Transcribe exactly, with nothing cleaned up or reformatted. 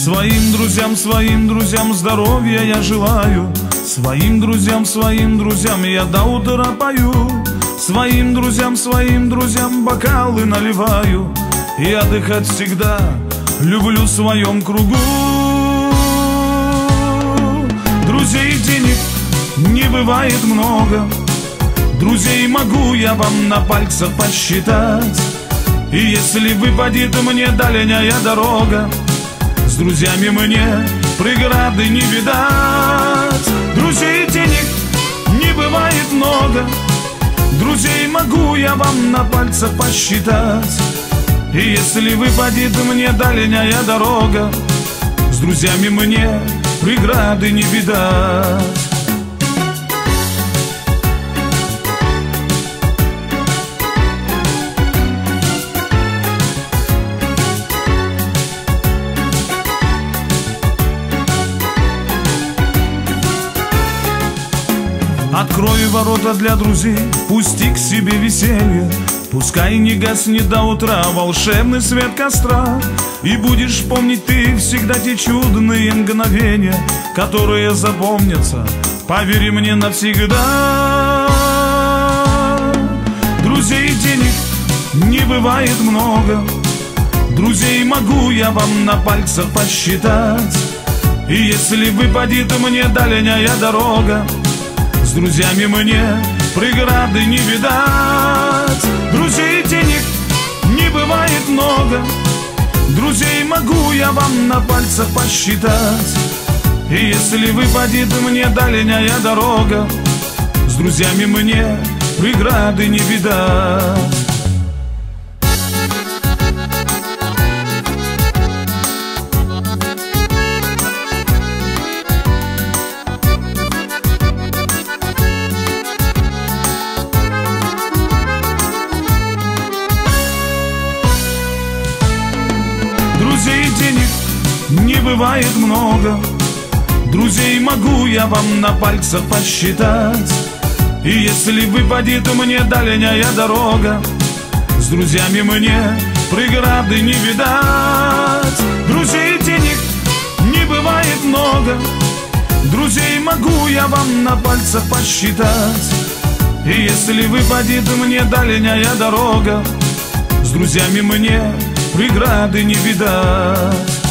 Своим друзьям, своим друзьям здоровья я желаю. Своим друзьям, своим друзьям я до утра пою. Своим друзьям, своим друзьям бокалы наливаю. И отдыхать всегда люблю в своем кругу. Друзей денег не бывает много, друзей могу я вам на пальцах посчитать. И если выпадет мне дальняя дорога, с друзьями мне преграды не видать. Друзей денег не бывает много, друзей могу я вам на пальцах посчитать. И если выпадет мне дальняя дорога, с друзьями мне преграды не видать. Открою ворота для друзей, пусти к себе веселье. Пускай не гаснет до утра волшебный свет костра. И будешь помнить ты всегда те чудные мгновения, которые запомнятся, поверь мне, навсегда. Друзей денег не бывает много, друзей могу я вам на пальцах посчитать. И если выпадет мне дальняя дорога, с друзьями мне преграды не видать. Друзей денег не бывает много, друзей могу я вам на пальцах посчитать. И если выпадет мне дальняя дорога, с друзьями мне преграды не видать. Друзей денег не бывает много, друзей могу я вам на пальцах посчитать. И если выпадет мне дальняя дорога, с друзьями мне преграды не видать. Друзей денег не бывает много, друзей могу я вам на пальцах посчитать. И если выпадет мне дальняя дорога, с друзьями мне преграды не видать.